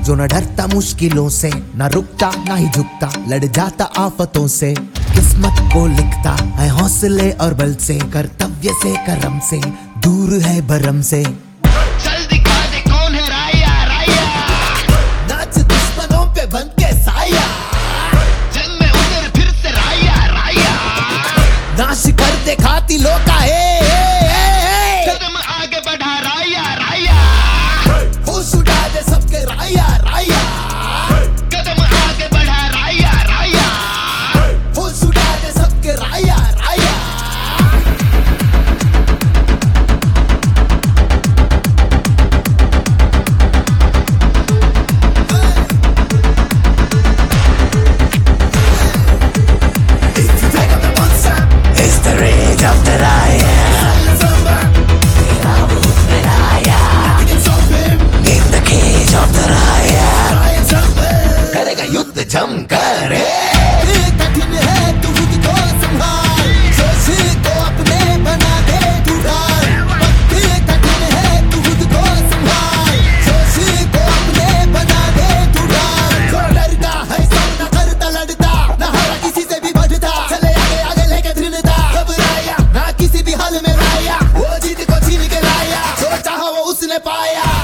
जो न डरता मुश्किलों से, न रुकता ना ही झुकता, लड़ जाता आफतों से। किस्मत को लिखता है हौसले और बल से, कर्तव्य से कर्म से, दूर है भरम से। चल दिखा दे कौन है राया राया, नाच दुश्मनों पे बन के साया, जंग में उतर फिर से राया राया, नाश कर दे कातिलों का कदम आगे बढ़ा राया राया, होश उड़ा दे सबके राया राया, कदम आगे बढ़ा राया राया, होश उड़ा दे सबके राया राया। It's the rage of the riot. In the cage of the riot. करेगा युद्ध जमकर। कठिन है तू खुद को संभाल, सोच को अपने बना दे तू ढाल। कठिन है तू खुद को संभाल, सोच को अपने बना दे तू ढाल। जो डरता है सब न करता लड़ता, न हारा किसी से भी बढ़ता, चले आगे आगे लेके दृढ़ता, घबराया ना किसी भी हाल में राया, वो जीत को छीन के लाया, जो चाहा वो उसने पाया।